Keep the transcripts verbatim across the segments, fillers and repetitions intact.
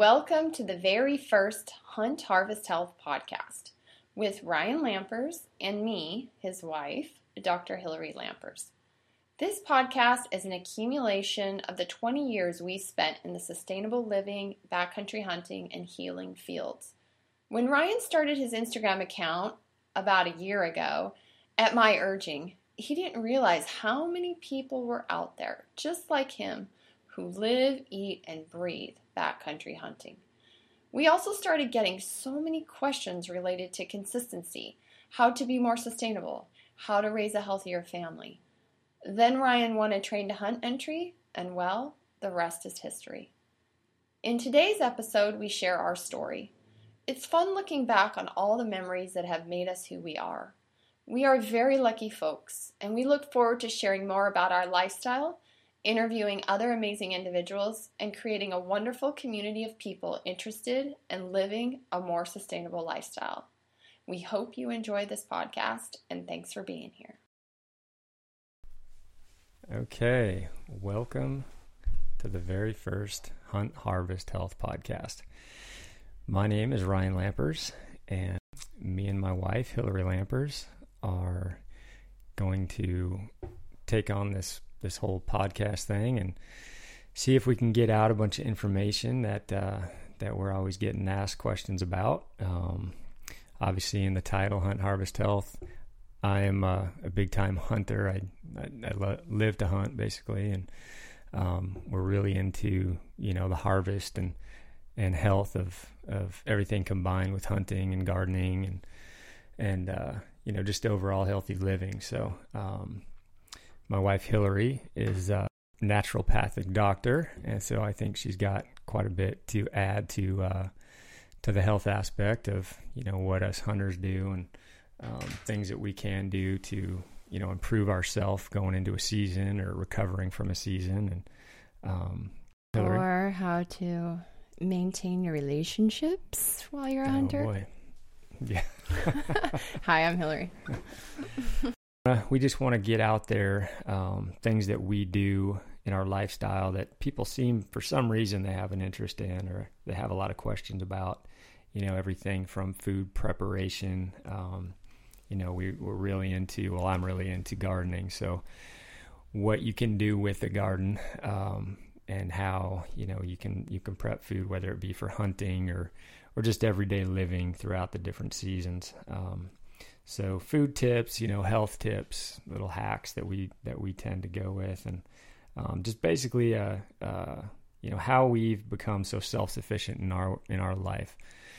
Welcome to the very first Hunt Harvest Health podcast with Ryan Lampers and me, his wife, Doctor Hillary Lampers. This podcast is an accumulation of the twenty years we spent in the sustainable living, backcountry hunting, and healing fields. When Ryan started his Instagram account about a year ago, at my urging, he didn't realize how many people were out there, just like him, who live, eat, and breathe backcountry hunting. We also started getting so many questions related to consistency, how to be more sustainable, how to raise a healthier family. Then Ryan won a Train to Hunt entry, and well, the rest is history. In today's episode, we share our story. It's fun looking back on all the memories that have made us who we are. We are very lucky folks, and we look forward to sharing more about our lifestyle, interviewing other amazing individuals, and creating a wonderful community of people interested in living a more sustainable lifestyle. We hope you enjoy this podcast, and thanks for being here. Okay, welcome to the very first Hunt Harvest Health podcast. My name is Ryan Lampers, and me and my wife, Hillary Lampers, are going to take on this this whole podcast thing and see if we can get out a bunch of information that uh, that we're always getting asked questions about. Um, obviously, in the title, Hunt Harvest Health, I am a, a big-time hunter. I, I, I lo- live to hunt, basically, and um, we're really into, you know, the harvest and and health of, of everything combined with hunting and gardening and, and uh, you know, just overall healthy living. So, um, my wife Hillary is a naturopathic doctor, and so I think she's got quite a bit to add to uh, to the health aspect of, you know, what us hunters do and um, things that we can do to, you know, improve ourselves going into a season or recovering from a season, and um, Hillary? Or how to maintain your relationships while you're a oh, hunter. Boy. Yeah. Hi, I'm Hillary. Uh, we just want to get out there, um, things that we do in our lifestyle that people seem, for some reason, they have an interest in or they have a lot of questions about. You know, everything from food preparation. Um, you know, we, we're really into, well, I'm really into gardening. So what you can do with a garden um, and how, you know, you can you can prep food, whether it be for hunting or, or just everyday living throughout the different seasons. Um So food tips, you know, health tips, little hacks that we that we tend to go with, and um, just basically, uh, uh, you know, how we've become so self-sufficient in our in our life.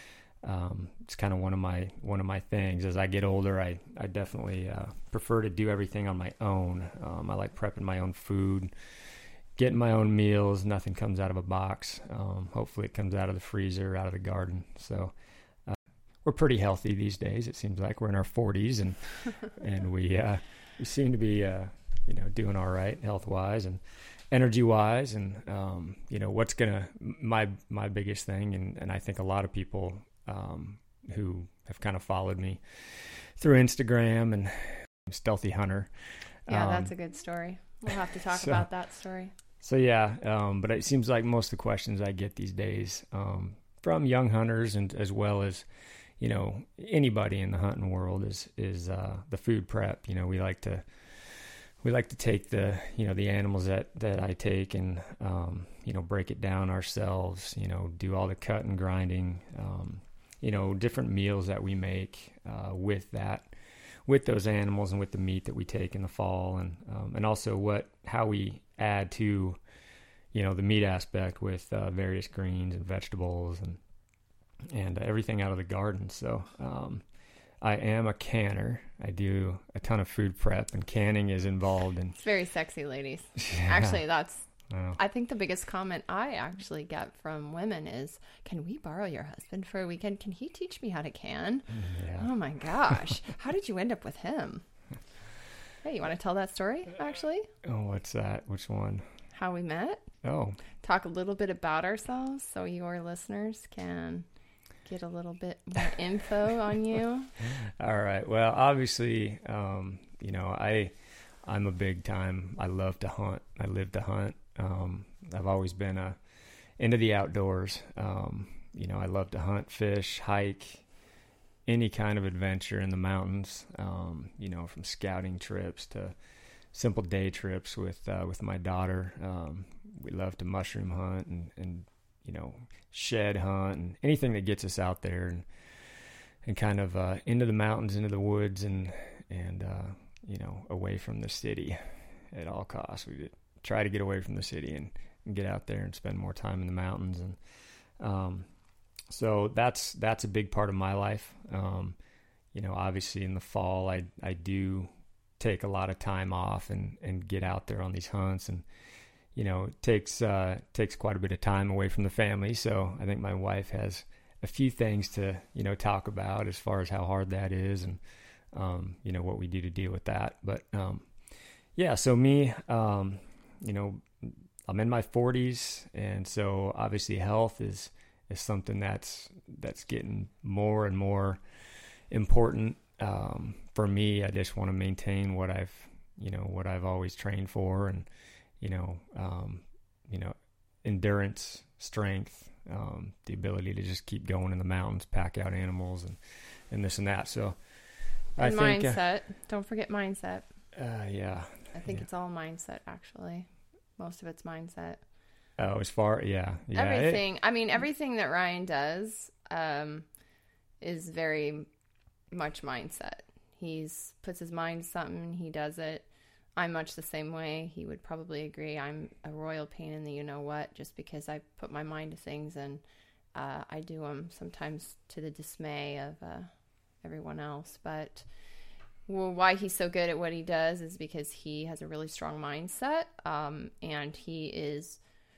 Um, it's kind of one of my one of my things. As I get older, I I definitely uh, prefer to do everything on my own. Um, I like prepping my own food, getting my own meals. Nothing comes out of a box. Um, hopefully, it comes out of the freezer, out of the garden. So. We're pretty healthy these days. It seems like we're in our forties, and and we uh, we seem to be uh, you know doing all right health wise and energy wise. And um, you know what's gonna my my biggest thing, and, and I think a lot of people um, who have kind of followed me through Instagram and Stealthy Hunter. Yeah, um, that's a good story. We'll have to talk so, about that story. So yeah, um, but it seems like most of the questions I get these days um, from young hunters and as well as you know, anybody in the hunting world is, is, uh, the food prep. You know, we like to, we like to take the, you know, the animals that, that I take and, um, you know, break it down ourselves, you know, do all the cut and grinding, um, you know, different meals that we make, uh, with that, with those animals and with the meat that we take in the fall. And, um, and also what, how we add to, you know, the meat aspect with, uh, various greens and vegetables and, and everything out of the garden. So um, I am a canner. I do a ton of food prep, and canning is involved in. It's very sexy, ladies. Yeah. Actually, that's, Wow. I think the biggest comment I actually get from women is, can we borrow your husband for a weekend? Can he teach me how to can? Yeah. Oh my gosh. How did you end up with him? Hey, you want to tell that story, actually? Oh, what's that? Which one? How we met? Oh. Talk a little bit about ourselves so your listeners can get a little bit more info on you. All right. Well, obviously, um, you know, I, I'm a big time, I love to hunt. I live to hunt. Um, I've always been a, into the outdoors. Um, you know, I love to hunt, fish, hike, any kind of adventure in the mountains, um, you know, from scouting trips to simple day trips with uh, with my daughter. Um, we love to mushroom hunt and, and, you know, shed hunt and anything that gets us out there and and kind of uh, into the mountains, into the woods, and, and uh, you know, away from the city at all costs. We try to get away from the city and, and get out there and spend more time in the mountains. And um, so that's that's a big part of my life. Um, you know, obviously in the fall, I I do take a lot of time off and, and get out there on these hunts, and you know, it takes uh, takes quite a bit of time away from the family. So I think my wife has a few things to, you know, talk about as far as how hard that is, and um, you know, what we do to deal with that. But um, yeah, so me, um, you know, I'm in my forties, and so obviously health is is something that's that's getting more and more important. Um, for me, I just want to maintain what I've, you know, what I've always trained for, and, you know, um, you know, endurance, strength, um, the ability to just keep going in the mountains, pack out animals, and, and this and that. So I and think, mindset. Uh, Don't forget mindset. Uh, yeah. I think yeah. it's all mindset, actually. Most of it's mindset. Oh, as far, yeah. yeah everything. it, I mean, everything that Ryan does um, is very much mindset. He's puts his mind to something, he does it. I'm much the same way. He would probably agree. I'm a royal pain in the you-know-what, just because I put my mind to things, and uh, I do them sometimes to the dismay of uh, everyone else. But well, why he's so good at what he does is because he has a really strong mindset, um, and he is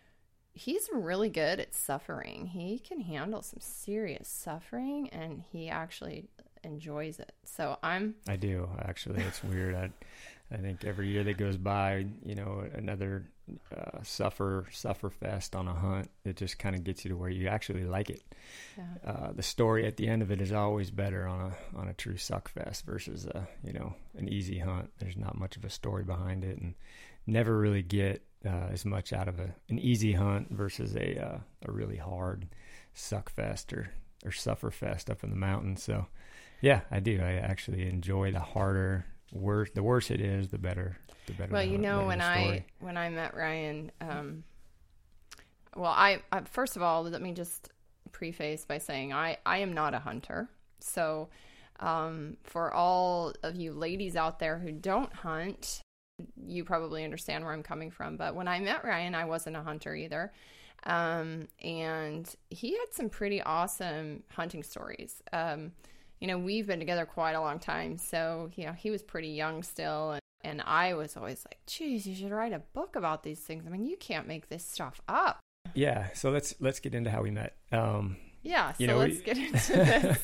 he's really good at suffering. He can handle some serious suffering, and he actually enjoys it. So I'm I do actually. It's weird. I I think every year that goes by, you know, another uh, suffer suffer fest on a hunt, it just kind of gets you to where you actually like it. Yeah. Uh, the story at the end of it is always better on a on a true suck fest versus a, you know, an easy hunt. There's not much of a story behind it, and never really get uh, as much out of a an easy hunt versus a uh, a really hard suck fest or or suffer fest up in the mountains. So yeah, I do. I actually enjoy the harder, worse. The worse it is, the better. The better. Well, the, you know, when I when I met Ryan, um, well, I, I first of all, let me just preface by saying I I am not a hunter. So, um, for all of you ladies out there who don't hunt, you probably understand where I'm coming from. But when I met Ryan, I wasn't a hunter either. Um, and he had some pretty awesome hunting stories. Um, you know, we've been together quite a long time. So, you know, he was pretty young still. And, and I was always like, geez, you should write a book about these things. I mean, you can't make this stuff up. Yeah. So let's, let's get into how we met. Um, yeah. So you know, let's we, get into this.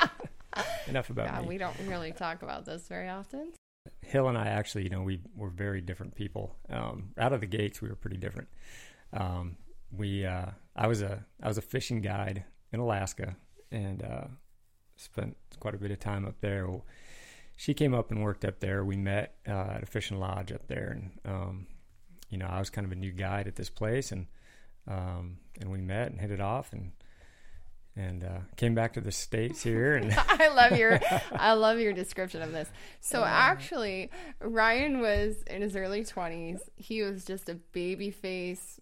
Enough about God, me. We don't really talk about this very often. Hill and I actually, you know, we were very different people. Um, out of the gates, we were pretty different. Um, we, uh, I was a, I was a fishing guide in Alaska, and, uh, spent quite a bit of time up there. Well, she came up and worked up there. We met, uh, at a fishing lodge up there, and, um, you know, I was kind of a new guide at this place, and, um, and we met and hit it off, and, and, uh, came back to the States here. And I love your, I love your description of this. So actually, Ryan was in his early twenties. He was just a baby face,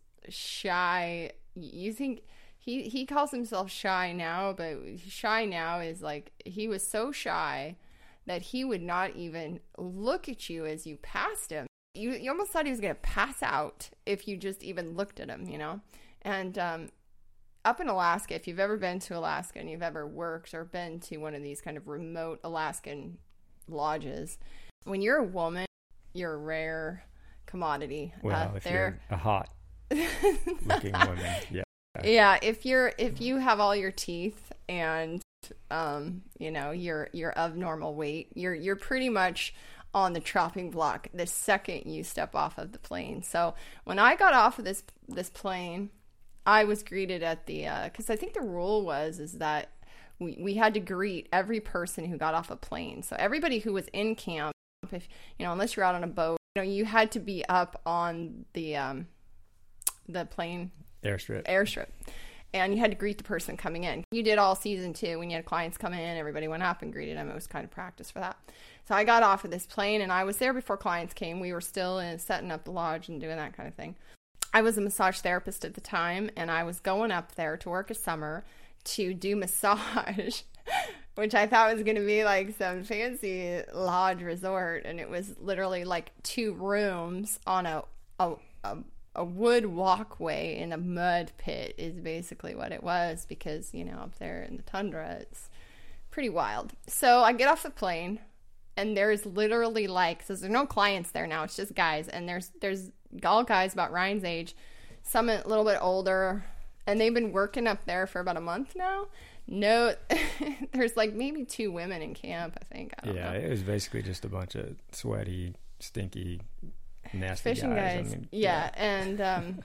shy. You think he, he calls himself shy now, but shy now is like, he was so shy that he would not even look at you as you passed him. You, you almost thought he was going to pass out if you just even looked at him, you know? And, um, up in Alaska, if you've ever been to Alaska and you've ever worked or been to one of these kind of remote Alaskan lodges, when you're a woman, you're a rare commodity. Well, uh, if you're a hot looking woman, yeah. Yeah, if you're if you have all your teeth and um, you know, you're you're of normal weight, you're you're pretty much on the chopping block the second you step off of the plane. So when I got off of this this plane, I was greeted at the, because uh, I think the rule was is that we, we had to greet every person who got off a plane. So everybody who was in camp, if you know, unless you're out on a boat, you know, you had to be up on the um, the plane Airstrip. Airstrip. And you had to greet the person coming in. You did all season two when you had clients come in, everybody went up and greeted them. It was kind of practice for that. So I got off of this plane, and I was there before clients came. We were still in, setting up the lodge and doing that kind of thing. I was a massage therapist at the time, and I was going up there to work a summer to do massage, which I thought was going to be like some fancy lodge resort. And it was literally like two rooms on a a, a a wood walkway in a mud pit is basically what it was, because, you know, up there in the tundra, it's pretty wild. So I get off the plane, and there's literally like, so there's no clients there now, it's just guys, and there's there's all guys about Ryan's age, some a little bit older, and they've been working up there for about a month now. No, there's like maybe two women in camp, I think. I don't yeah, know. It was basically just a bunch of sweaty, stinky, nasty fishing guys. guys. I mean, yeah, yeah, and um,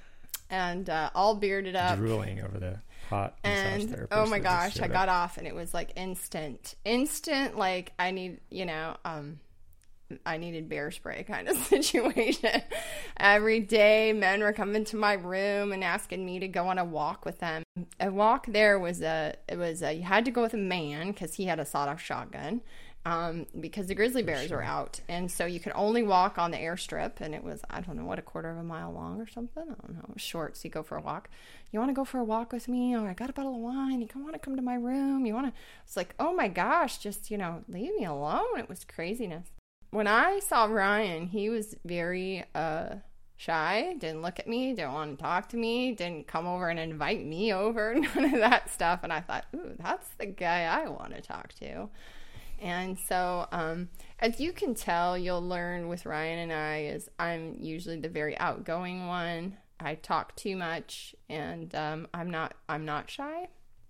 and uh, all bearded up, drooling over the hot and massage therapist. oh my that gosh, just I showed got up. off, and it was like instant, instant. Like I need, you know, um, I needed bear spray kind of situation. Every day, men were coming to my room and asking me to go on a walk with them. A walk there was a, it was a, you had to go with a man because he had a sawed-off shotgun. Um, because the grizzly bears sure. were out, and so you could only walk on the airstrip, and it was, I don't know, what, a quarter of a mile long or something. I don't know. It was short, so you go for a walk. You want to go for a walk with me? Or I got a bottle of wine. You want to come to my room? You want to? It's like, oh my gosh, just, you know, leave me alone. It was craziness. When I saw Ryan, he was very uh, shy. Didn't look at me. Didn't want to talk to me. Didn't come over and invite me over. None of that stuff. And I thought, ooh, that's the guy I want to talk to. And so, um, as you can tell, you'll learn with Ryan and I is I'm usually the very outgoing one. I talk too much, and um, I'm not I'm not shy.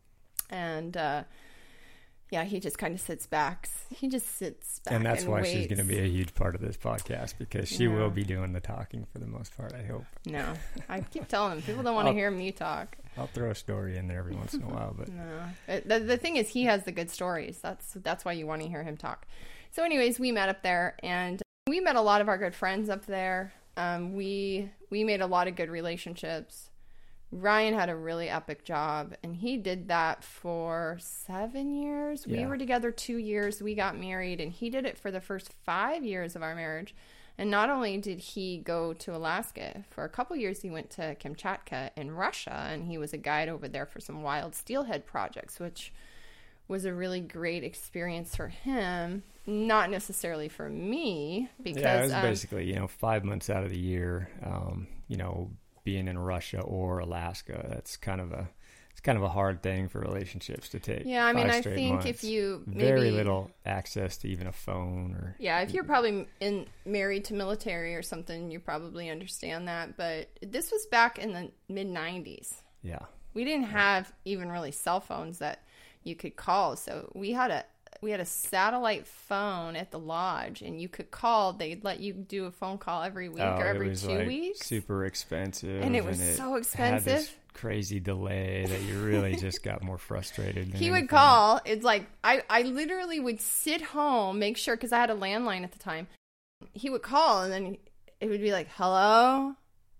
And uh, yeah, he just kind of sits back. He just sits back, and that's and why waits. she's going to be a huge part of this podcast, because she Yeah. will be doing the talking for the most part, I hope. No, I keep telling them people don't want to hear me talk. I'll throw a story in there every once in a while, but No, it, the, the thing is, he has the good stories. That's that's why you want to hear him talk. So, anyways, we met up there, and we met a lot of our good friends up there. Um, we we made a lot of good relationships. Ryan had a really epic job, and he did that for seven years. We Yeah. were together two years. We got married, and he did it for the first five years of our marriage. And not only did he go to Alaska, for a couple years he went to Kamchatka in Russia, and he was a guide over there for some wild steelhead projects, which was a really great experience for him, not necessarily for me, because yeah, it was um, basically, you know, five months out of the year, um, you know, being in Russia or Alaska. That's kind of a it's kind of a hard thing for relationships to take. yeah, I mean, five I straight think months. if you maybe, very little access to even a phone or yeah, if you're probably in married to military or something, you probably understand that. But this was back in the mid nineties. yeah. We didn't have even really cell phones that you could call. So we had a we had a satellite phone at the lodge, and you could call. They'd let you do a phone call every week Oh, or every it was two like weeks. super expensive, And it was so expensive. Had this crazy delay that you really just got more frustrated. Than He would anything. call. It's like I, I literally would sit home, make sure, because I had a landline at the time. He would call, and then it would be like, hello?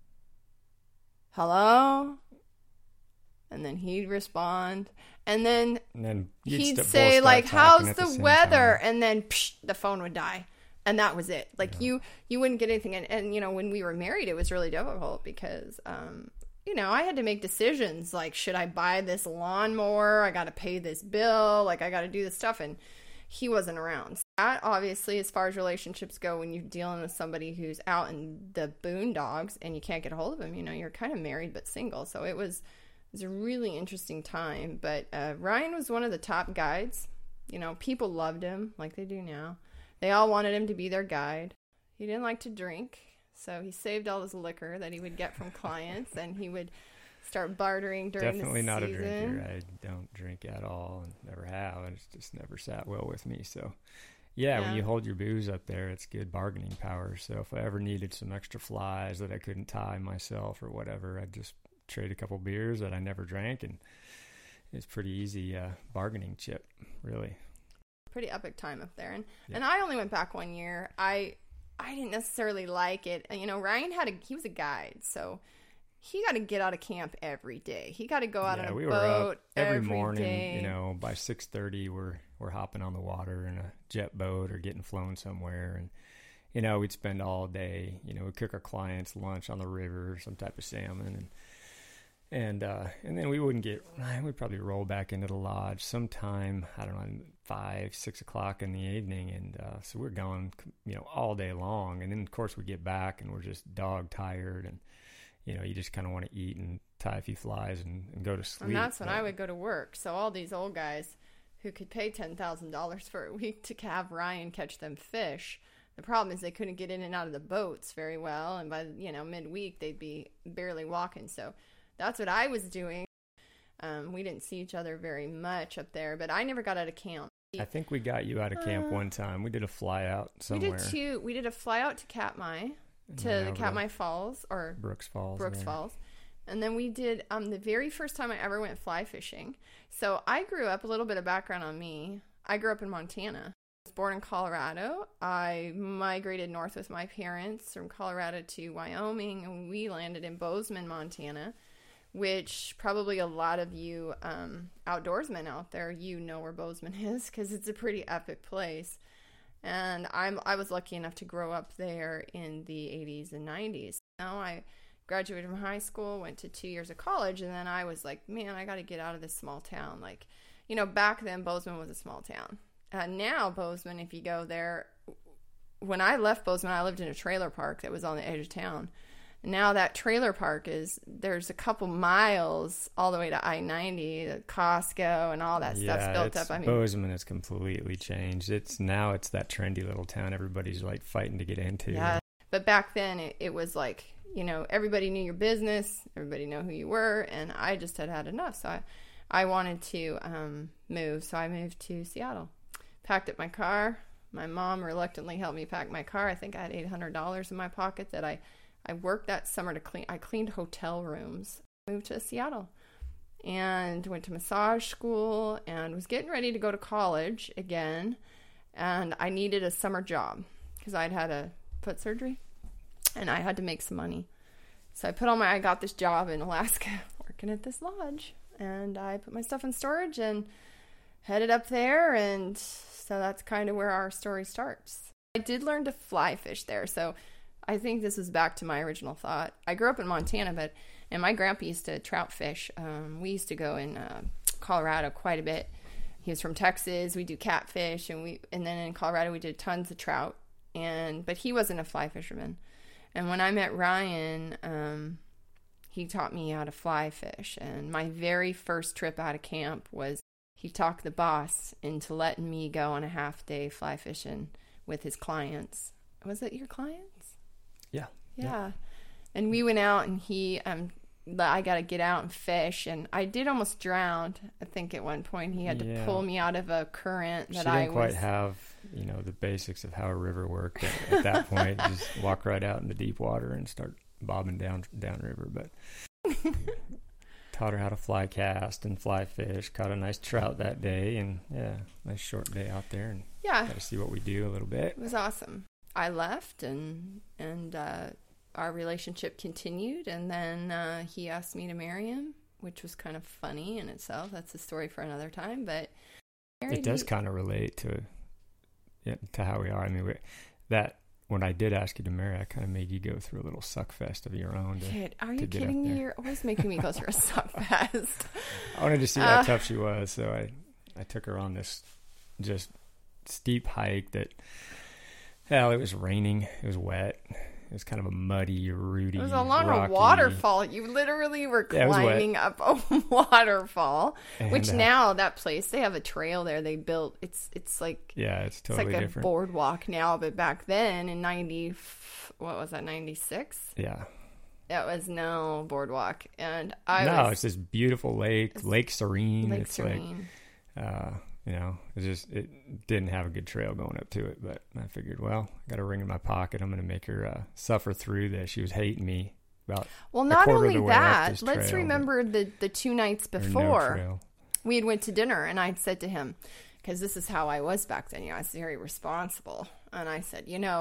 Hello? And then he'd respond. And then And then you'd he'd st- both say, start like, talking how's at the, same weather? time. And then psh, the phone would die. And that was it. Like, Yeah. you you wouldn't get anything. And, and, you know, when we were married, it was really difficult because, um, you know, I had to make decisions. Like, should I buy this lawnmower? I got to pay this bill. Like, I got to do this stuff. And he wasn't around. So that, obviously, as far as relationships go, when you're dealing with somebody who's out in the boondocks and you can't get a hold of him, you know, you're kind of married but single. So it was... It was a really interesting time, but uh, Ryan was one of the top guides. You know, people loved him like they do now. They all wanted him to be their guide. He didn't like to drink, so he saved all his liquor that he would get from clients, and he would start bartering during Definitely the not season. a drinker. I don't drink at all and never have. And it's just never sat well with me. So, yeah, Yeah. when you hold your booze up there, it's good bargaining power. So if I ever needed some extra flies that I couldn't tie myself or whatever, I'd just trade a couple beers that I never drank, and it's pretty easy uh, bargaining chip, really. Pretty epic time up there. And Yeah. and I only went back one year. I I didn't necessarily like it. And, you know, Ryan had a he was a guide, so he got to get out of camp every day. He got to go out yeah, on a we boat were up every, every morning. day. You know, by six thirty, we're we're hopping on the water in a jet boat or getting flown somewhere, and you know, we'd spend all day. You know, we'd cook our clients lunch on the river, some type of salmon, and and uh, and then we wouldn't get. We'd probably roll back into the lodge sometime. I don't know, five, six o'clock in the evening, and uh, so we're gone, you know, all day long. And then of course we get back, and we're just dog tired, and you know, you just kind of want to eat and tie a few flies and, and go to sleep. And that's when but, I would go to work. So all these old guys who could pay ten thousand dollars for a week to have Ryan catch them fish. The problem is they couldn't get in and out of the boats very well. And by, you know, midweek, they'd be barely walking. So that's what I was doing. Um, we didn't see each other very much up there, but I never got out of camp. I think we got you out of camp uh, one time. We did a fly out somewhere. We did two. We did a fly out to Katmai, to yeah, the Katmai Falls, or Brooks Falls. Brooks yeah. Falls. And then we did um, the very first time I ever went fly fishing. So I grew up, a little bit of background on me. I grew up in Montana. I was born in Colorado. I migrated north with my parents from Colorado to Wyoming, and we landed in Bozeman, Montana, which probably a lot of you um, outdoorsmen out there, you know where Bozeman is, because it's a pretty epic place. And I'm I was lucky enough to grow up there in the eighties and nineties. Now I graduated from high school, went to two years of college, and then I was like, man, I got to get out of this small town. Like, you know, back then Bozeman was a small town. Uh, now Bozeman, if you go there, when I left Bozeman, I lived in a trailer park that was on the edge of town. Now that trailer park is, there's a couple miles all the way to I ninety, the Costco and all that yeah, stuff's built up. I mean, Bozeman has completely changed. It's now it's that trendy little town everybody's like fighting to get into. Yeah, but back then it, it was like, you know, everybody knew your business, everybody knew who you were, and I just had had enough. So I, I wanted to um, move, so I moved to Seattle. Packed up my car. My mom reluctantly helped me pack my car. I think I had eight hundred dollars in my pocket that I I worked that summer to clean. I cleaned hotel rooms. Moved to Seattle and went to massage school and was getting ready to go to college again. And I needed a summer job because I'd had a foot surgery and I had to make some money. So I put on my, I got this job in Alaska working at this lodge, and I put my stuff in storage and headed up there. And so that's kind of where our story starts. I did learn to fly fish there. So I think this is back to my original thought. I grew up in Montana, but and my grandpa used to trout fish. Um, we used to go in uh, Colorado quite a bit. He was from Texas. We do catfish, and we and then in Colorado we did tons of trout. And but he wasn't a fly fisherman. And when I met Ryan, um, he taught me how to fly fish. And my very first trip out of camp was he talked the boss into letting me go on a half day fly fishing with his clients. Was it your clients? Yeah. Yeah. Yeah. And we went out, and he, um, I got to get out and fish. And I did almost drown, I think, at one point. He had yeah. to pull me out of a current that she I didn't quite was. have, you know, the basics of how a river worked at, at that point. Just walk right out in the deep water and start bobbing down downriver. But taught her how to fly cast and fly fish. Caught a nice trout that day, and yeah, nice short day out there. And yeah. got to see what we do a little bit. It was awesome. I left, and and uh, our relationship continued, and then uh, he asked me to marry him, which was kind of funny in itself. That's a story for another time, but it does kind of relate to yeah, to how we are. I mean, we, that when I did ask you to marry, I kind of made you go through a little suck fest of your own. To, Kid, are to you kidding me? You're always making me go through a suck fest. I wanted to see how uh, tough she was, so I I took her on this just steep hike that. Hell, it was raining. It was wet. It was kind of a muddy, rooty, It was along rocky. a waterfall. You literally were Yeah, climbing up a waterfall, And, which uh, now that place, they have a trail there they built. It's it's like Yeah, it's it's totally like a different. boardwalk now, but back then in ninety, what was that, ninety-six? Yeah. It was no boardwalk. And I no, was it's this beautiful lake, Lake Serene. Lake it's Serene. like, uh, you know, it just it didn't have a good trail going up to it. But I figured, well, I got a ring in my pocket. I'm going to make her uh, suffer through this. She was hating me about. Well, a not quarter of only the way up that, this let's trail, remember the, the two nights but- or no before. trail. We had went to dinner, and I'd said to him, because this is how I was back then, you know, I was very responsible. And I said, you know,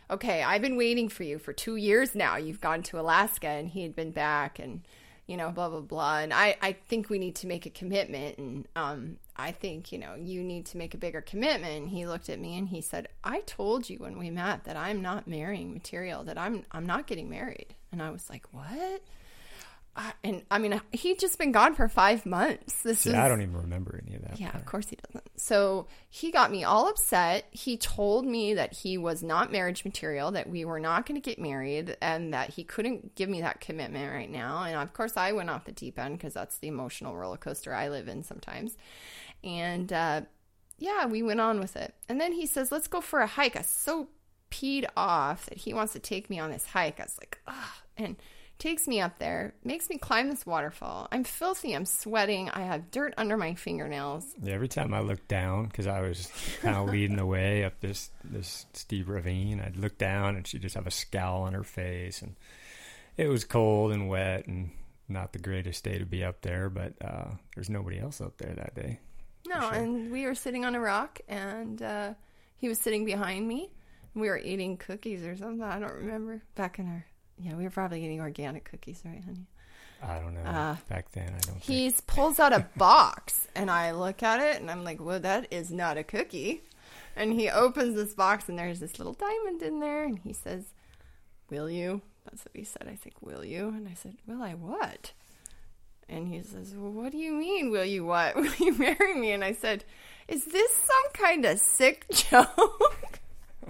okay, I've been waiting for you for two years now. You've gone to Alaska, and he had been back, and, you know, blah, blah, blah. And I, I think we need to make a commitment. And um, I think, you know, you need to make a bigger commitment. And he looked at me and he said, I told you when we met that I'm not marrying material, that I'm, I'm not getting married. And I was like, what? Uh, and I mean, he'd just been gone for five months. This See, is, I don't even remember any of that. Yeah, part. of course he doesn't. So he got me all upset. He told me that he was not marriage material, that we were not going to get married, and that he couldn't give me that commitment right now. And of course, I went off the deep end because that's the emotional roller coaster I live in sometimes. And uh, yeah, we went on with it. And then he says, let's go for a hike. I was so peed off that he wants to take me on this hike. I was like, ugh. And takes me up there, makes me climb this waterfall. I'm filthy. I'm sweating. I have dirt under my fingernails. Yeah, every time I looked down, because I was kind of leading the way up this, this steep ravine, I'd look down and she'd just have a scowl on her face. And it was cold and wet and not the greatest day to be up there, but uh, there's nobody else up there that day. No, sure. And we were sitting on a rock, and uh, he was sitting behind me. We were eating cookies or something. I don't remember. Back in our... Yeah, we were probably eating organic cookies, right, honey? I don't know. Uh, Back then, I don't He think. pulls out a box, and I look at it, and I'm like, well, that is not a cookie. And he opens this box, and there's this little diamond in there, and he says, will you? That's what he said. I think, will you? And I said, will I what? And he says, well, what do you mean, will you what? Will you marry me? And I said, is this some kind of sick joke?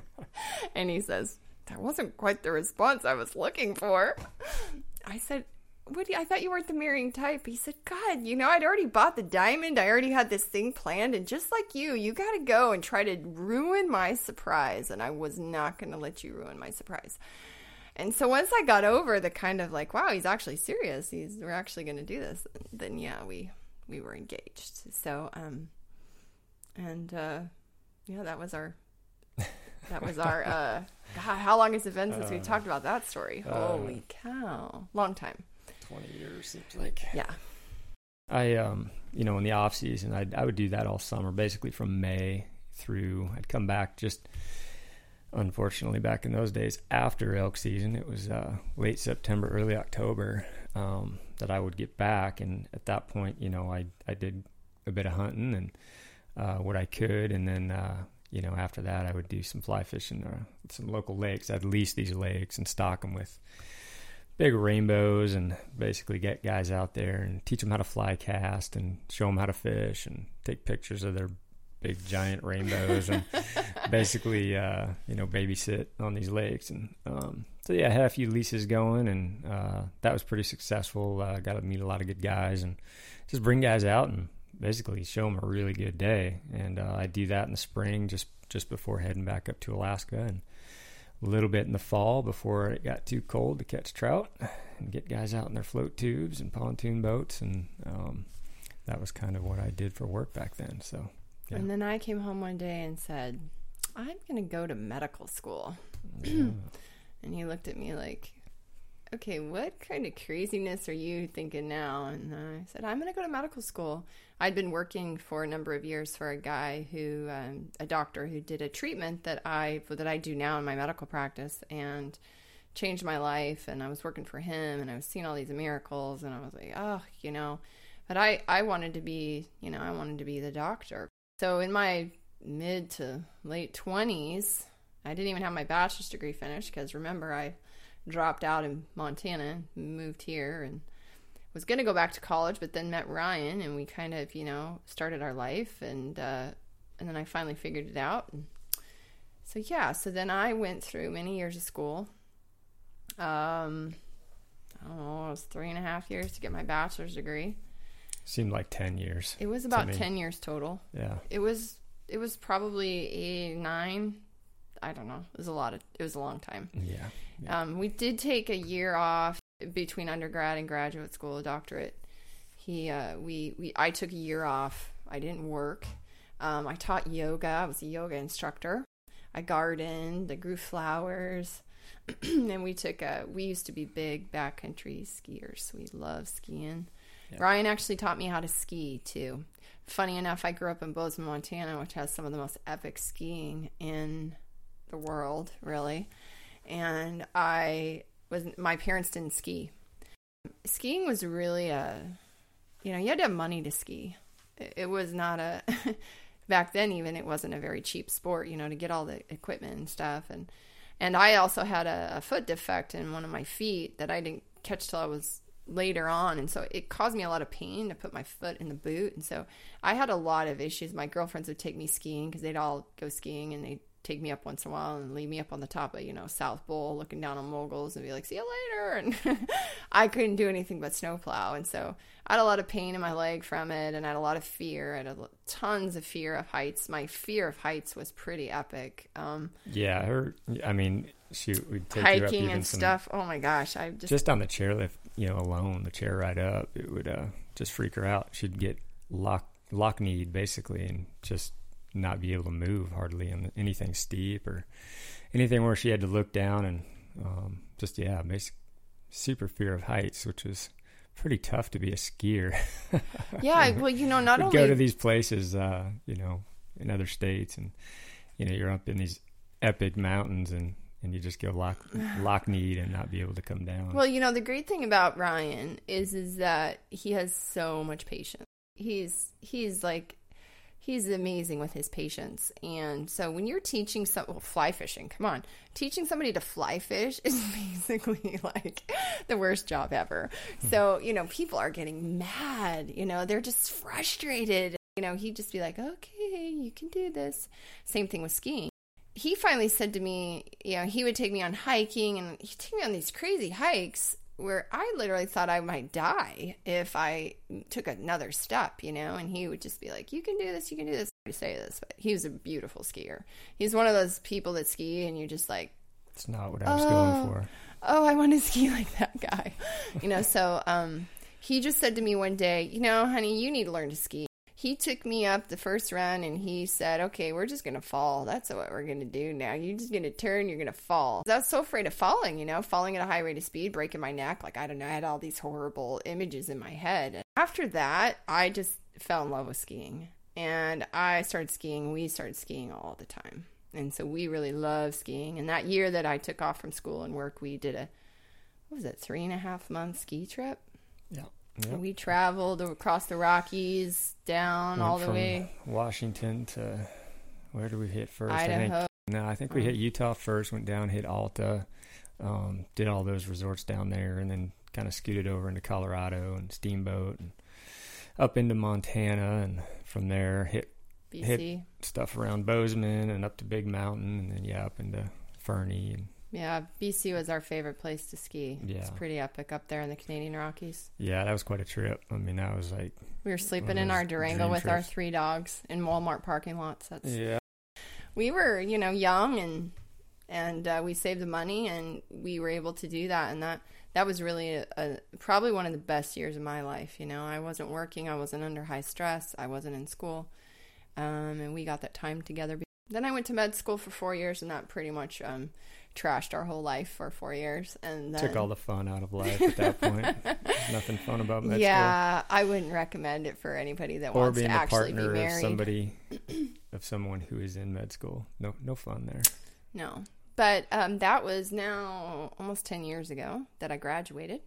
And he says, that wasn't quite the response I was looking for. I said, what do you, I thought you weren't the marrying type. He said, God, you know, I'd already bought the diamond. I already had this thing planned. And just like you, you got to go and try to ruin my surprise. And I was not going to let you ruin my surprise. And so once I got over the kind of like, wow, he's actually serious. He's, we're actually going to do this. Then, yeah, we, we were engaged. So, um, and, uh, yeah, that was our... That was our, uh, God, how long has it been since uh, we talked about that story? Uh, Holy cow. Long time. twenty years, seems like. Yeah. I, um, you know, in the off season, I I would do that all summer, basically from May through, I'd come back just, unfortunately, back in those days, after elk season. It was uh, late September, early October um, that I would get back. And at that point, you know, I, I did a bit of hunting and uh, what I could. And then, uh, you know, after that, I would do some fly fishing or some local lakes. I'd lease these lakes and stock them with big rainbows and basically get guys out there and teach them how to fly cast and show them how to fish and take pictures of their big giant rainbows and basically, uh, you know, babysit on these lakes. And um, so, yeah, I had a few leases going, and uh, that was pretty successful. I uh, got to meet a lot of good guys and just bring guys out and basically show them a really good day. And uh, I do that in the spring just, just before heading back up to Alaska, and a little bit in the fall before it got too cold to catch trout, and get guys out in their float tubes and pontoon boats. And um, that was kind of what I did for work back then. So, yeah. And then I came home one day and said, I'm going to go to medical school. Yeah. And he looked at me like, okay, what kind of craziness are you thinking now? And I said, I'm going to go to medical school. I'd been working for a number of years for a guy who, um, a doctor who did a treatment that I, that I do now in my medical practice, and changed my life. And I was working for him, and I was seeing all these miracles, and I was like, oh, you know, but I, I wanted to be, you know, I wanted to be the doctor. So in my mid to late twenties, I didn't even have my bachelor's degree finished, because remember, I dropped out in Montana, moved here, and was going to go back to college, but then met Ryan, and we kind of, you know, started our life, and uh, and then I finally figured it out. And so, yeah, so then I went through many years of school. Um, I don't know, it was three and a half years to get my bachelor's degree. Seemed like ten years. It was about ten years total. Yeah. It was, it was probably eight, nine. I don't know. It was a lot of, it was a long time. Yeah. yeah. Um, we did take a year off between undergrad and graduate school, a doctorate. He, uh, we, we, I took a year off. I didn't work. Um, I taught yoga. I was a yoga instructor. I gardened. I grew flowers. And we took a, we used to be big backcountry skiers. We love skiing. Yeah. Ryan actually taught me how to ski too. Funny enough, I grew up in Bozeman, Montana, which has some of the most epic skiing in the world, really. And I was, my parents didn't ski. Skiing was really a, you know, you had to have money to ski. It, it was not a, back then even, it wasn't a very cheap sport, you know, to get all the equipment and stuff. And, and I also had a, a foot defect in one of my feet that I didn't catch till I was later on, and so it caused me a lot of pain to put my foot in the boot. And so I had a lot of issues. My girlfriends would take me skiing because they'd all go skiing, and they'd take me up once in a while and leave me up on the top of, you know, South Bowl looking down on moguls and be like, see you later. And I couldn't do anything but snowplow. And so I had a lot of pain in my leg from it, and I had a lot of fear. I had tons of fear of heights. My fear of heights was pretty epic. Um, yeah, her, I mean, shoot, we'd take hiking you up even and some, stuff. Oh my gosh. I just, just on the chairlift, you know, alone, the chair ride up, it would uh, just freak her out. She'd get lock, lock-kneed basically and just not be able to move hardly on anything steep or anything where she had to look down, and um, just, yeah, basic, super fear of heights, which was pretty tough to be a skier. Yeah, well, you know, not We'd only... go to these places, uh, you know, in other states, and, you know, you're up in these epic mountains, and, and you just go lock, lock-kneed and not be able to come down. Well, you know, the great thing about Ryan is is that he has so much patience. He's, he's like... He's amazing with his patience. And so when you're teaching some well, fly fishing, come on, teaching somebody to fly fish is basically like the worst job ever. So, you know, people are getting mad, you know, they're just frustrated. You know, he'd just be like, okay, you can do this. Same thing with skiing. He finally said to me, you know, he would take me on hiking, and he'd take me on these crazy hikes where I literally thought I might die if I took another step, you know, and he would just be like, you can do this, you can do this. I say this, but he was a beautiful skier. He's one of those people that ski and you're just like, it's not what I was oh, going for. Oh, I want to ski like that guy, you know? So, um, he just said to me one day, you know, honey, you need to learn to ski. He took me up the first run and he said, okay, we're just going to fall. That's what we're going to do now. You're just going to turn. You're going to fall. I was so afraid of falling, you know, falling at a high rate of speed, breaking my neck. Like, I don't know. I had all these horrible images in my head. And after that, I just fell in love with skiing. And I started skiing. We started skiing all the time. And so we really love skiing. And that year that I took off from school and work, we did a, what was it, three and a half month ski trip? Yeah. Yep. We traveled across the Rockies, down Went all the from way. Washington to, where did we hit first? Idaho. I think, no, I think we Oh. hit Utah first, went down, hit Alta, um, did all those resorts down there, and then kind of scooted over into Colorado and Steamboat and up into Montana, and from there hit B C. hit stuff around Bozeman and up to Big Mountain, and then, yeah, up into Fernie. And Yeah, B C was our favorite place to ski. Yeah. It's pretty epic up there in the Canadian Rockies. yeah, that was quite a trip. I mean, that was like, We were sleeping One of in our those Durango dream with our trips. three dogs in Walmart parking lots. That's yeah. We were, you know, young and and uh, we saved the money and we were able to do that. And that that was really a, a, probably one of the best years of my life. You know, I wasn't working. I wasn't under high stress. I wasn't in school. Um, and we got that time together. Then I went to med school for four years and that pretty much um, trashed our whole life for four years. And then... Took all the fun out of life at that point. There's nothing fun about med yeah, I wouldn't recommend it for anybody that school. Or wants being to the actually be partner of married. somebody, of someone who is in med school. No, no fun there. No. But um, that was now almost ten years ago that I graduated.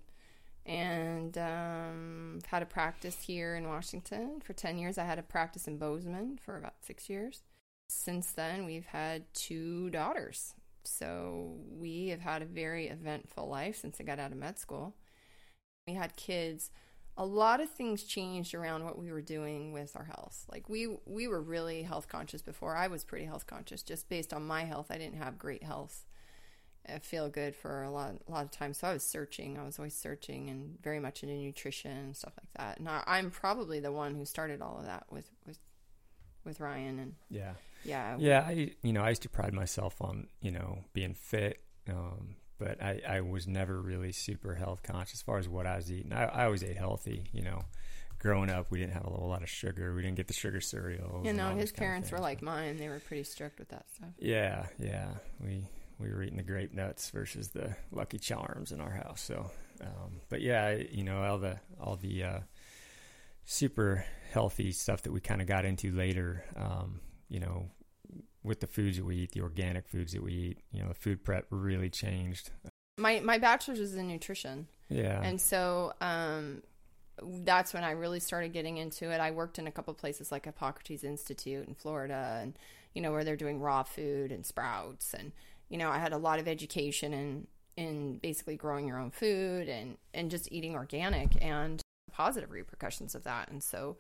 And um, I've had a practice here in Washington for ten years. I had a practice in Bozeman for about six years. Since then, we've had two daughters. So we have had a very eventful life since I got out of med school. We had kids. A lot of things changed around what we were doing with our health. Like we we were really health conscious before. I was pretty health conscious just based on my health. I didn't have great health. I feel good for a lot a lot of times. So I was searching. I was always searching and very much into nutrition and stuff like that. And I, I'm probably the one who started all of that with with, with Ryan. And Yeah. yeah. Yeah, I you know, I used to pride myself on, you know, being fit, um, but I, I was never really super health conscious as far as what I was eating. I, I always ate healthy, you know. Growing up, we didn't have a whole lot of sugar. We didn't get the sugar cereals. You and know, all his those kind of parents were things. like mine. They were pretty strict with that stuff. Yeah, yeah. We we were eating the grape nuts versus the Lucky Charms in our house. So, um, but yeah, you know, all the all the uh, super healthy stuff that we kind of got into later, um, you know, with the foods that we eat, the organic foods that we eat, you know, the food prep really changed. My my bachelor's is in nutrition. Yeah. And so um, that's when I really started getting into it. I worked in a couple of places like Hippocrates Institute in Florida, and, you know, where they're doing raw food and sprouts. And, you know, I had a lot of education in, in basically growing your own food and, and just eating organic and positive repercussions of that. And so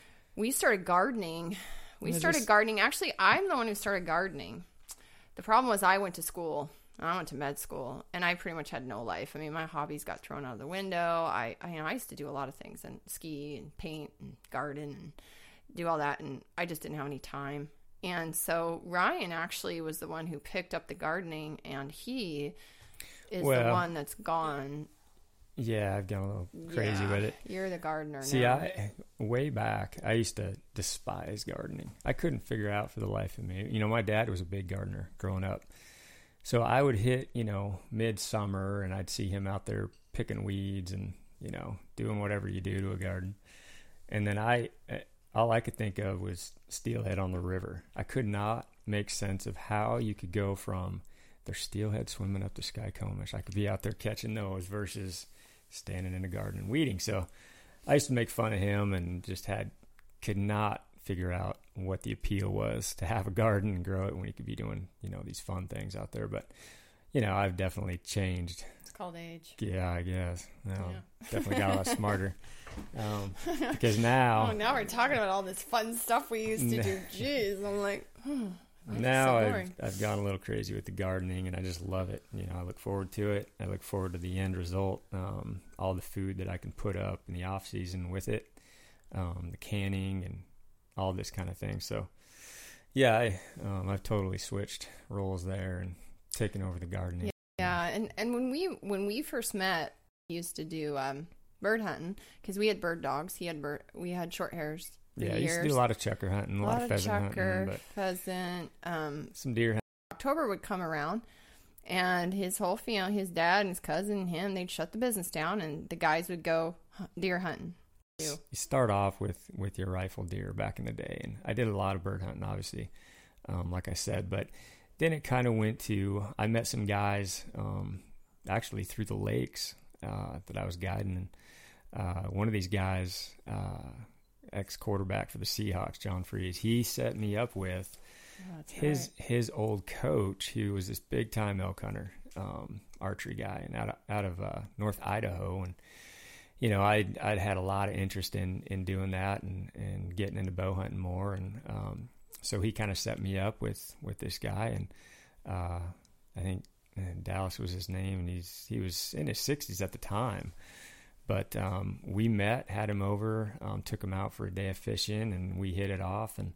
we started gardening. We started just... gardening. Actually, I'm the one who started gardening. The problem was I went to school. I went to med school, and I pretty much had no life. I mean, my hobbies got thrown out of the window. I, I, you know, I used to do a lot of things, and ski and paint and garden and do all that, and I just didn't have any time. And so Ryan actually was the one who picked up the gardening, and he is well, the one that's gone. Yeah, I've gone a little crazy yeah, with it. You're the gardener See, now. I way back, I used to despise gardening. I couldn't figure out for the life of me. You know, my dad was a big gardener growing up. So I would hit, you know, midsummer, and I'd see him out there picking weeds and, you know, doing whatever you do to a garden. And then I, all I could think of was steelhead on the river. I could not make sense of how you could go from there's steelhead swimming up the Skycomish. I could be out there catching those versus standing in a garden and weeding. So I used to make fun of him and just had, could not figure out what the appeal was to have a garden and grow it when you could be doing, you know, these fun things out there. But, you know, I've definitely changed. It's called age. Yeah, I guess. No, yeah. Definitely got a lot smarter. Um, because now... Oh, now we're talking about all this fun stuff we used to do. Jeez, I'm like... Hmm, now so I've, I've gone a little crazy with the gardening, and I just love it. You know, I look forward to it. I look forward to the end result, um, all the food that I can put up in the off season with it, um, the canning and all this kind of thing. So, yeah, I, um, I've totally switched roles there and taken over the gardening. Yeah, and, and when we when we first met, we used to do um, bird hunting because we had bird dogs. He had bird, we had short hairs. Yeah, I used to do a lot of chucker hunting, a, a lot, lot of pheasant chucker, hunting, but pheasant, um, some deer hunting. October would come around, and his whole family, his dad and his cousin and him, they'd shut the business down, and the guys would go deer hunting. You start off with, with your rifle deer back in the day, and I did a lot of bird hunting, obviously, um, like I said, but then it kind of went to, I met some guys um, actually through the lakes uh, that I was guiding, and uh, one of these guys... Uh, ex-quarterback for the Seahawks, John Freeze, he set me up with oh, his right. his old coach, who was this big-time elk hunter, um, archery guy, and out of, out of uh, North Idaho. And, you know, I'd, I'd had a lot of interest in, in doing that and, and getting into bow hunting more. And um, so he kind of set me up with, with this guy. And uh, I think Dallas was his name, and he's he was in his sixties at the time. But um, we met, had him over, um, took him out for a day of fishing, and we hit it off. And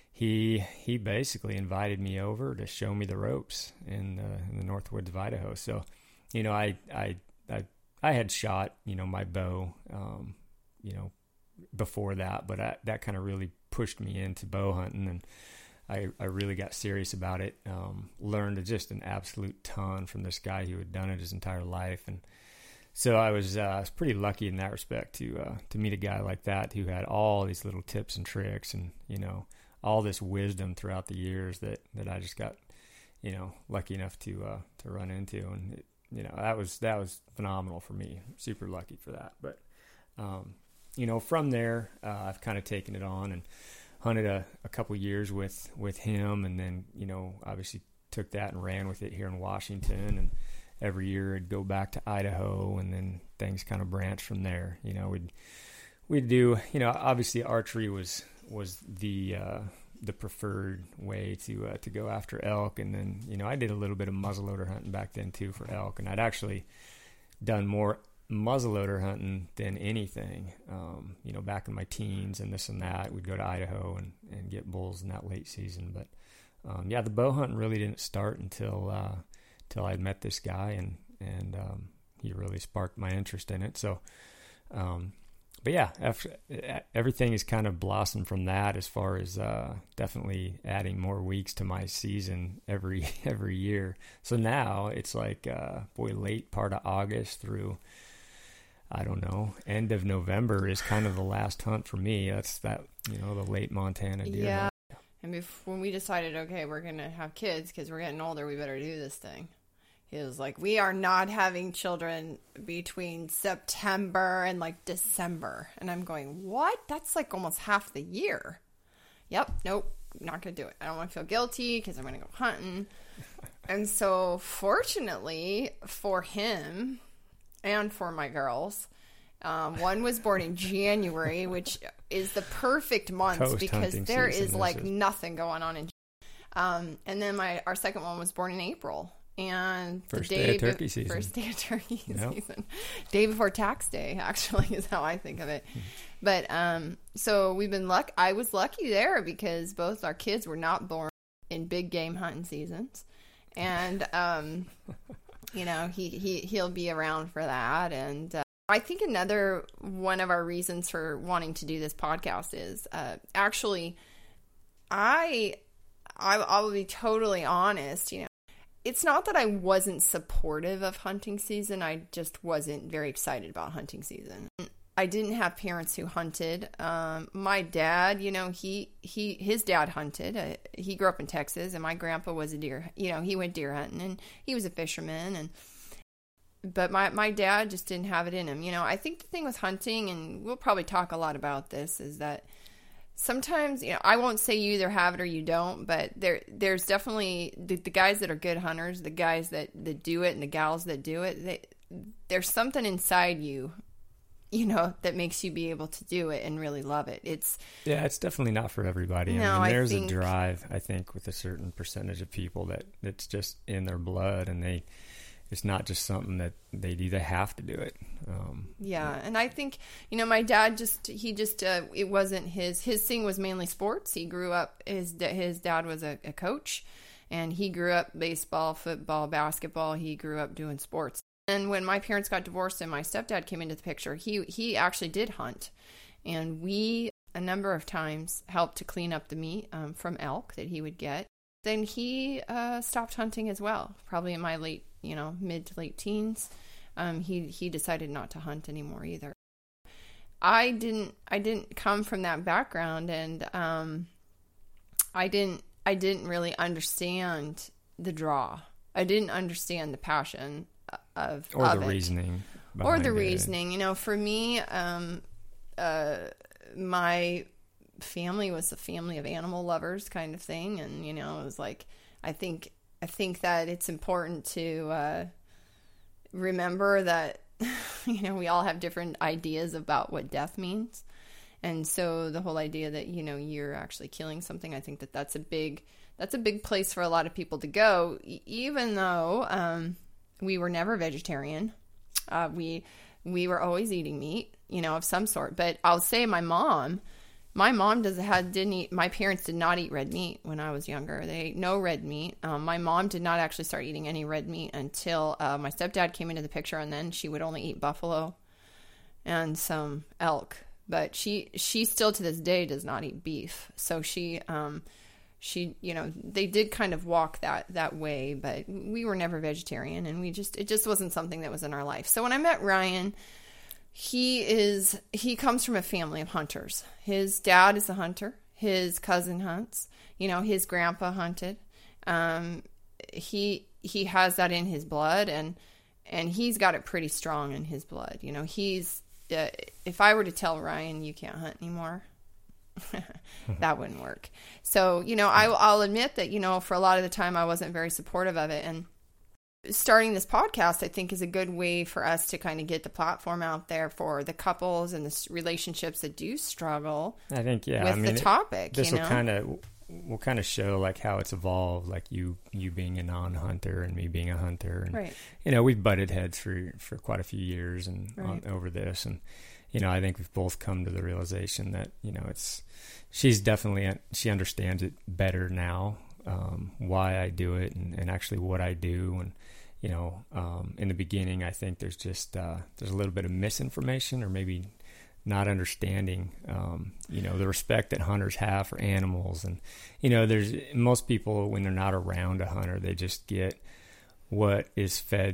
he he basically invited me over to show me the ropes in the, in the Northwoods of Idaho. So, you know, I I I, I had shot, you know, my bow, um, you know, before that, but I, that kind of really pushed me into bow hunting, and I, I really got serious about it. Um, learned just an absolute ton from this guy who had done it his entire life, and so I was, uh, I was pretty lucky in that respect to uh, to meet a guy like that who had all these little tips and tricks, and you know, all this wisdom throughout the years that, that I just got, you know, lucky enough to uh, to run into, and it, you know, that was that was phenomenal for me. Super lucky for that. But um, you know, from there, uh, I've kind of taken it on and hunted a, a couple years with with him, and then you know, obviously took that and ran with it here in Washington, and every year I'd go back to Idaho, and then things kind of branched from there. You know, we'd we'd do, you know, obviously archery was was the uh, the preferred way to uh, to go after elk, and then you know I did a little bit of muzzleloader hunting back then too for elk, and I'd actually done more muzzleloader hunting than anything. Um, you know, back in my teens and this and that, we'd go to Idaho and, and get bulls in that late season. But um, yeah, the bow hunting really didn't start until. Uh, Till I'd met this guy, and and um, he really sparked my interest in it. So, um, but yeah, after, everything has kind of blossomed from that. As far as uh, definitely adding more weeks to my season every every year. So now it's like uh, boy, late part of August through I don't know, end of November is kind of the last hunt for me. That's that you know the late Montana deer. Yeah. Hunt. And bef- when we decided, okay, we're going to have kids because we're getting older, we better do this thing. He was like, we are not having children between September and like December. And I'm going, what? That's like almost half the year. Yep. Nope. Not going to do it. I don't want to feel guilty because I'm going to go hunting. And so fortunately for him and for my girls, um, one was born in January, which is the perfect month Coast because there is like is. nothing going on in um, and then my our second one was born in April. And first the day, day of turkey be- season. First day of turkey yep. season. Day before tax day, actually, is how I think of it. But um, so we've been lucky. I was lucky there because both our kids were not born in big game hunting seasons. And, um, you know, he, he, he'll be around for that. And uh, I think another one of our reasons for wanting to do this podcast is uh, actually, I, I, I will be totally honest, you know, it's not that I wasn't supportive of hunting season. I just wasn't very excited about hunting season. I didn't have parents who hunted. Um, my dad, you know, he, he, his dad hunted. Uh, he grew up in Texas, and my grandpa was a deer, you know, he went deer hunting, and he was a fisherman. And, but my, my dad just didn't have it in him. You know, I think the thing with hunting, and we'll probably talk a lot about this, is that sometimes, you know, I won't say you either have it or you don't, but there, there's definitely the, the guys that are good hunters, the guys that, that do it, and the gals that do it. They, there's something inside you, you know, that makes you be able to do it and really love it. It's yeah, it's definitely not for everybody. No, I mean, there's I think, a drive, I think, with a certain percentage of people that it's just in their blood, and they. It's not just something that they do. They have to do it. Um, yeah. And I think, you know, my dad just, he just, uh, it wasn't his, his thing was mainly sports. He grew up, his, his dad was a, a coach, and he grew up baseball, football, basketball. He grew up doing sports. And when my parents got divorced and my stepdad came into the picture, he, he actually did hunt. And we, a number of times, helped to clean up the meat um, from elk that he would get. Then he uh, stopped hunting as well, probably in my late you know, mid to late teens. Um, he, he decided not to hunt anymore either. I didn't, I didn't come from that background, and, um, I didn't, I didn't really understand the draw. I didn't understand the passion of, or of the it. reasoning or the it. reasoning, you know, for me, um, uh, my family was a family of animal lovers kind of thing. And, you know, it was like, I think, I think that it's important to uh, remember that, you know, we all have different ideas about what death means. And so the whole idea that, you know, you're actually killing something, I think that that's a big, that's a big place for a lot of people to go, e- even though um, we were never vegetarian. Uh, we, we were always eating meat, you know, of some sort. But I'll say my mom, My mom does had didn't eat. My parents did not eat red meat when I was younger. They ate no red meat. Um, my mom did not actually start eating any red meat until uh, my stepdad came into the picture, and then she would only eat buffalo and some elk. But she she still to this day does not eat beef. So she um she you know they did kind of walk that that way, but we were never vegetarian, and we just it just wasn't something that was in our life. So when I met Ryan. He is, he comes from a family of hunters. His dad is a hunter. His cousin hunts. You know, his grandpa hunted. Um, he, he has that in his blood, and, and he's got it pretty strong in his blood. You know, he's, uh, if I were to tell Ryan, you can't hunt anymore, that wouldn't work. So, you know, I, I'll admit that, you know, for a lot of the time I wasn't very supportive of it. And starting this podcast, I think, is a good way for us to kind of get the platform out there for the couples and the relationships that do struggle. I think, yeah, with I mean, the topic. This you will know? kind of will kind of show like how it's evolved, like you you being a non-hunter and me being a hunter, and right. you know, we've butted heads for for quite a few years and right. on, over this, and you know, I think we've both come to the realization that you know it's she's definitely she understands it better now, um, why I do it and, and actually what I do. And you know, um, in the beginning, I think there's just, uh, there's a little bit of misinformation or maybe not understanding, um, you know, the respect that hunters have for animals. And, you know, there's most people, when they're not around a hunter, they just get what is fed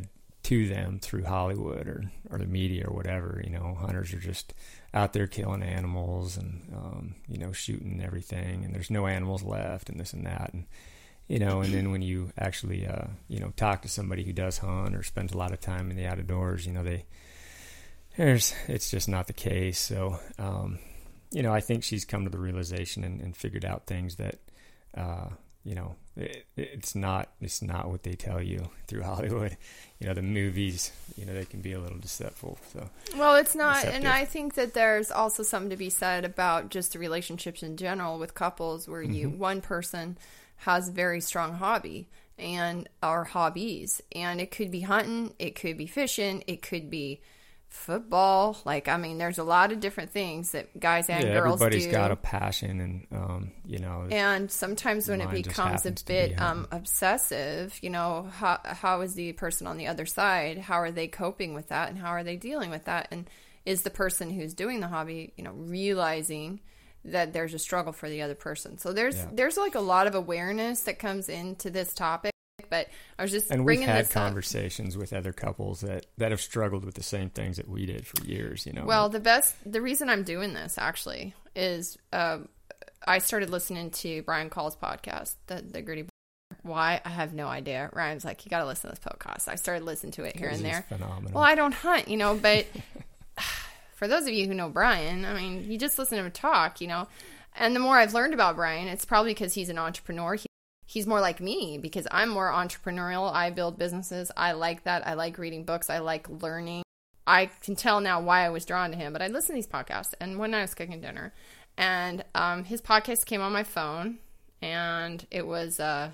to them through Hollywood or, or the media or whatever. You know, hunters are just out there killing animals and, um, you know, shooting everything, and there's no animals left and this and that. And, you know, and then when you actually, uh, you know, talk to somebody who does hunt or spends a lot of time in the outdoors, you know, they, there's, it's just not the case. So, um, you know, I think she's come to the realization and, and figured out things that, uh, you know, it, it's not, it's not what they tell you through Hollywood. You know, the movies, you know, they can be a little deceitful. So, well, it's not. deceptive. And I think that there's also something to be said about just the relationships in general with couples where you, mm-hmm. one person has a very strong hobby and or hobbies, and it could be hunting, it could be fishing, it could be football. Like, I mean, there's a lot of different things that guys and yeah, girls do. Everybody's got a passion, and um, you know. And sometimes when it becomes a bit um, obsessive, you know, how how is the person on the other side? How are they coping with that, and how are they dealing with that? And is the person who's doing the hobby, you know, realizing that there's a struggle for the other person? So there's yeah. there's like a lot of awareness that comes into this topic. But I was just and bringing we've had this conversations up. with other couples that, that have struggled with the same things that we did for years. You know. Well, the best the reason I'm doing this actually is uh, I started listening to Brian Call's podcast, the the Gritty. Why? I have no idea. Ryan's like, you got to listen to this podcast. I started listening to it here and there. Phenomenal. Well, I don't hunt, you know, but for those of you who know Brian, I mean, you just listen to him talk, you know. And the more I've learned about Brian, it's probably because he's an entrepreneur. He, he's more like me because I'm more entrepreneurial. I build businesses. I like that. I like reading books. I like learning. I can tell now why I was drawn to him, but I listen to these podcasts. And one night I was cooking dinner, and um, his podcast came on my phone, and it was uh,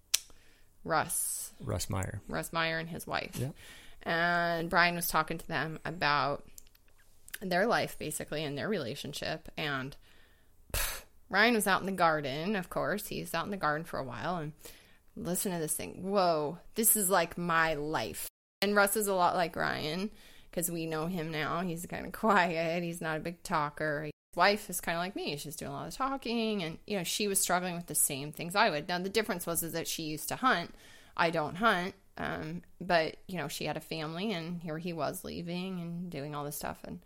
Russ. Russ Meyer. Russ Meyer and his wife. Yeah. And Brian was talking to them about their life, basically, and their relationship. And pff, Ryan was out in the garden, of course. He's out in the garden for a while, and listen to this thing. Whoa, this is like my life. And Russ is a lot like Ryan, because we know him now. He's kind of quiet. He's not a big talker. His wife is kind of like me. She's doing a lot of talking, and, you know, she was struggling with the same things I would. Now, the difference was is that she used to hunt. I don't hunt, um, but, you know, she had a family, and here he was leaving and doing all this stuff, and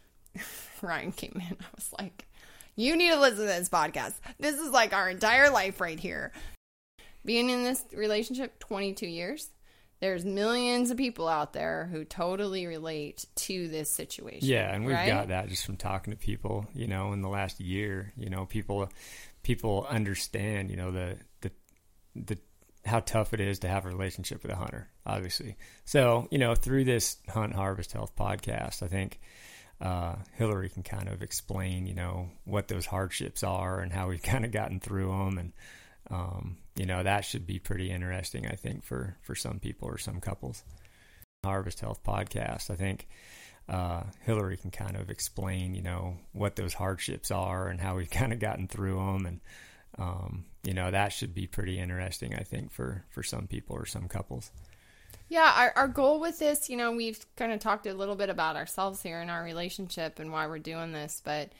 Ryan came in. I was like, you need to listen to this podcast. This is like our entire life right here. Being in this relationship twenty-two years, there's millions of people out there who totally relate to this situation. Yeah, and we've right? got that just from talking to people, you know, in the last year. You know, people people understand, you know, the the the how tough it is to have a relationship with a hunter, obviously. So, you know, through this Hunt Harvest Health podcast, I think uh, Hillary can kind of explain, you know, what those hardships are and how we've kind of gotten through them. And, um, you know, that should be pretty interesting, I think, for, for some people or some couples. Harvest Health podcast, I think uh, Hillary can kind of explain, you know, what those hardships are and how we've kind of gotten through them. And, um, you know, that should be pretty interesting, I think, for, for some people or some couples. Yeah, our, our goal with this, you know, we've kind of talked a little bit about ourselves here in our relationship and why we're doing this, but,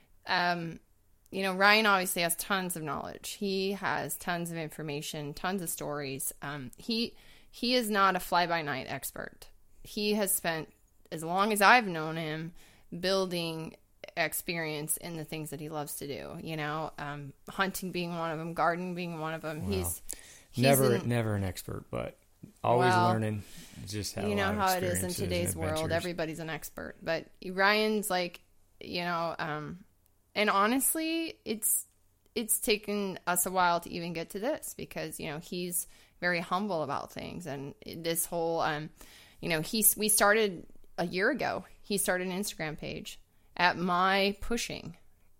um, you know, Ryan obviously has tons of knowledge. He has tons of information, tons of stories. Um, he he is not a fly-by-night expert. He has spent, as long as I've known him, building experience in the things that he loves to do, you know, um, hunting being one of them, gardening being one of them. Well, he's, he's never, in, never an expert, but always well, learning. Just have you a know lot how of it is in today's world. Everybody's an expert, but Ryan's like, you know, um, and honestly, it's, it's taken us a while to even get to this because, you know, he's very humble about things. And this whole, um, you know, he's, we started a year ago, he started an Instagram page. At my pushing,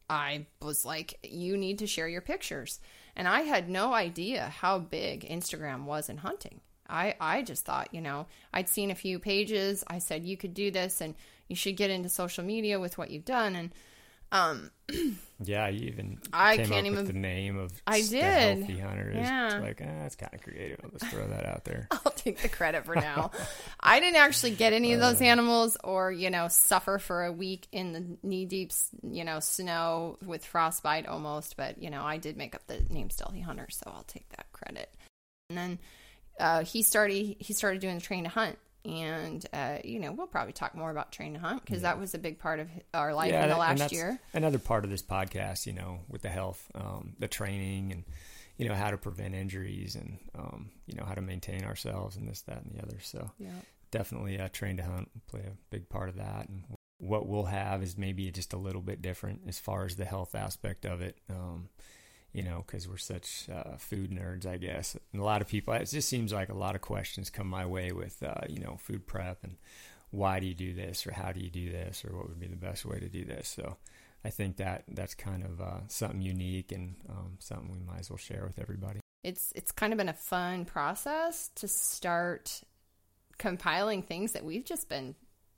I was like, you need to share your pictures. And I had no idea how big Instagram was in hunting. I, I just thought, you know, I'd seen a few pages. I said, you could do this and you should get into social media with what you've done. And, um, yeah, you even I came can't up even, with the name of I the did. Healthy Hunter. Yeah. It's like, ah, that's kind of creative. I'll just throw that out there. I'll take the credit for now. I didn't actually get any of those animals or, you know, suffer for a week in the knee-deep, you know, snow with frostbite almost. But, you know, I did make up the name Stealthy Hunter, so I'll take that credit. And then uh, he started he started doing the train to hunt. And, uh, you know, we'll probably talk more about Train to Hunt because yeah. that was a big part of our life yeah, in the that, last year. Another part of this podcast, you know, with the health, um, the training and, you know, how to prevent injuries and, um, you know, how to maintain ourselves and this, that, and the other. So yeah. definitely uh, Train to Hunt will play a big part of that. And what we'll have is maybe just a little bit different as far as the health aspect of it. Um, you know, because we're such uh, food nerds, I guess. And a lot of people, it just seems like a lot of questions come my way with, uh, you know, food prep and why do you do this or how do you do this or what would be the best way to do this. So I think that that's kind of uh, something unique and um, something we might as well share with everybody. It's it's kind of been a fun process to start compiling things that we've just been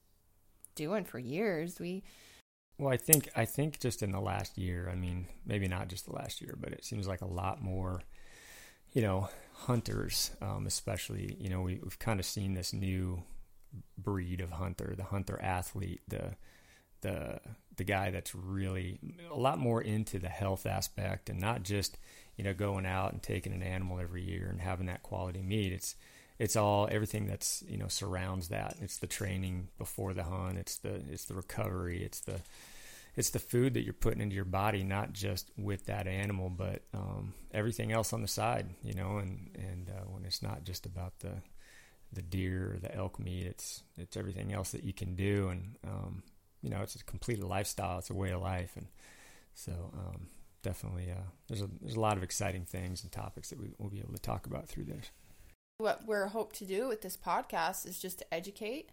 doing for years. We Well, I think I think just in the last year, I mean, maybe not just the last year, but it seems like a lot more, you know, hunters, um, especially, you know, we, we've kind of seen this new breed of hunter, the hunter athlete, the the the guy that's really a lot more into the health aspect and not just, you know, going out and taking an animal every year and having that quality meat. It's It's all everything that's, you know, surrounds that. It's the training before the hunt. It's the it's the recovery. It's the it's the food that you're putting into your body, not just with that animal, but um, everything else on the side. You know, and and uh, when it's not just about the the deer or the elk meat, it's it's everything else that you can do, and um, you know, it's a complete lifestyle. It's a way of life, and so um, definitely uh, there's a there's a lot of exciting things and topics that we, we'll be able to talk about through this. What we're hope to do with this podcast is just to educate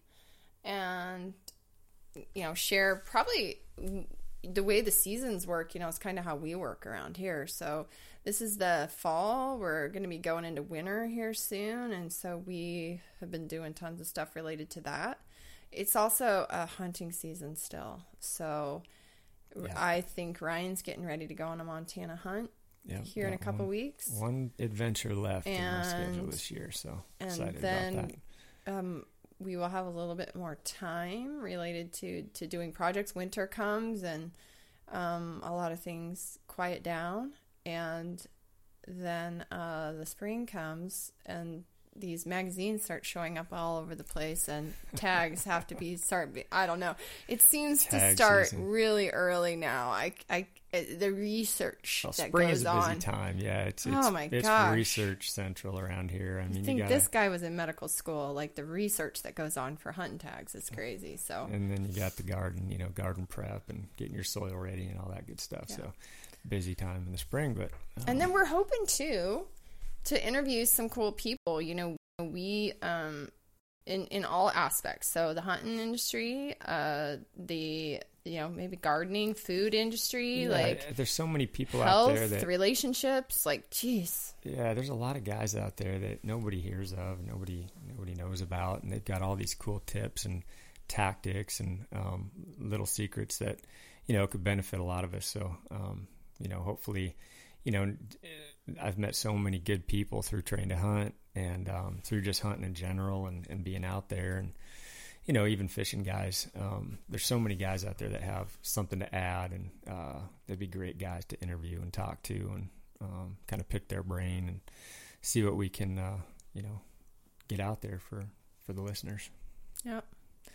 and, you know, share probably the way the seasons work. You know, it's kind of how we work around here. So this is the fall. We're going to be going into winter here soon. And so we have been doing tons of stuff related to that. It's also a hunting season still. So yeah. I think Ryan's getting ready to go on a Montana hunt. Yep, here in a couple one, weeks. One adventure left and, in my schedule this year, so excited then, about that. Um, we will have a little bit more time related to, to doing projects. Winter comes and um, a lot of things quiet down, and then uh, the spring comes and these magazines start showing up all over the place, and tags have to be start. I don't know. It seems Tag to start season. really early now. I, I, the research well, that spring goes is a on. busy time. Yeah, it's it's, oh my it's gosh. research central around here. I mean, I think you gotta, this guy was in medical school. Like the research that goes on for hunting tags is crazy. So, and then you got the garden, you know, garden prep and getting your soil ready and all that good stuff. Yeah. So, busy time in the spring, but uh, and then we're hoping too to interview some cool people. You know, we um in in all aspects. So the hunting industry, uh, the you know maybe gardening, food industry, yeah, like there's so many people health, out there that relationships. Like, geez, yeah, there's a lot of guys out there that nobody hears of, nobody nobody knows about, and they've got all these cool tips and tactics and um, little secrets that you know could benefit a lot of us. So um, you know, hopefully, you know, I've met so many good people through Train to Hunt and um, through just hunting in general and, and being out there and, you know, even fishing guys. Um, there's so many guys out there that have something to add, and uh, they'd be great guys to interview and talk to and um, kind of pick their brain and see what we can, uh, you know, get out there for, for the listeners. Yep.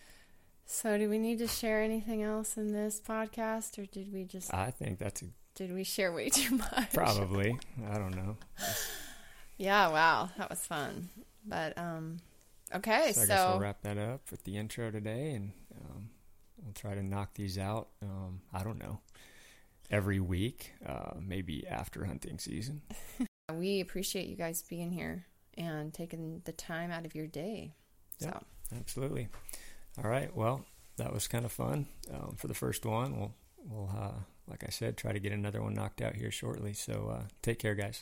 So do we need to share anything else in this podcast, or did we just... I think that's a... Did we share way too much? Probably. I don't know. Yeah, wow. That was fun. But, um, okay, so... I so guess we'll wrap that up with the intro today, and um, we'll try to knock these out, um, I don't know, every week, uh, maybe after hunting season. We appreciate you guys being here and taking the time out of your day. Yeah, so. Absolutely. All right. Well, that was kind of fun um, for the first one. We'll, we'll uh, like I said, try to get another one knocked out here shortly. So uh, take care, guys.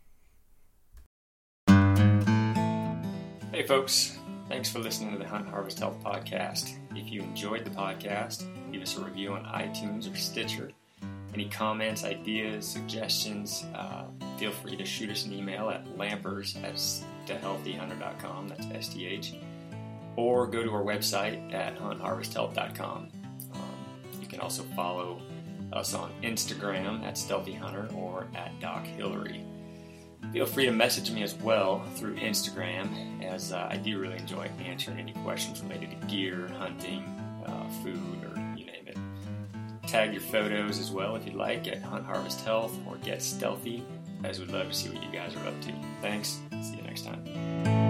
Hey, folks. Thanks for listening to the Hunt Harvest Health Podcast. If you enjoyed the podcast, give us a review on iTunes or Stitcher. Any comments, ideas, suggestions, uh, feel free to shoot us an email at lampers at the healthy hunter dot com. That's S T H. Or go to our website at hunt harvest health dot com. Um, you can also follow us on Instagram at Stealthy Hunter or at Doc Hillary. feel free to message me as well through Instagram, as uh, I do really enjoy answering any questions related to gear, hunting, uh, food, or you name it. Tag your photos as well if you'd like at Hunt Harvest Health or Get Stealthy, as we'd love to see what you guys are up to. Thanks. See you next time.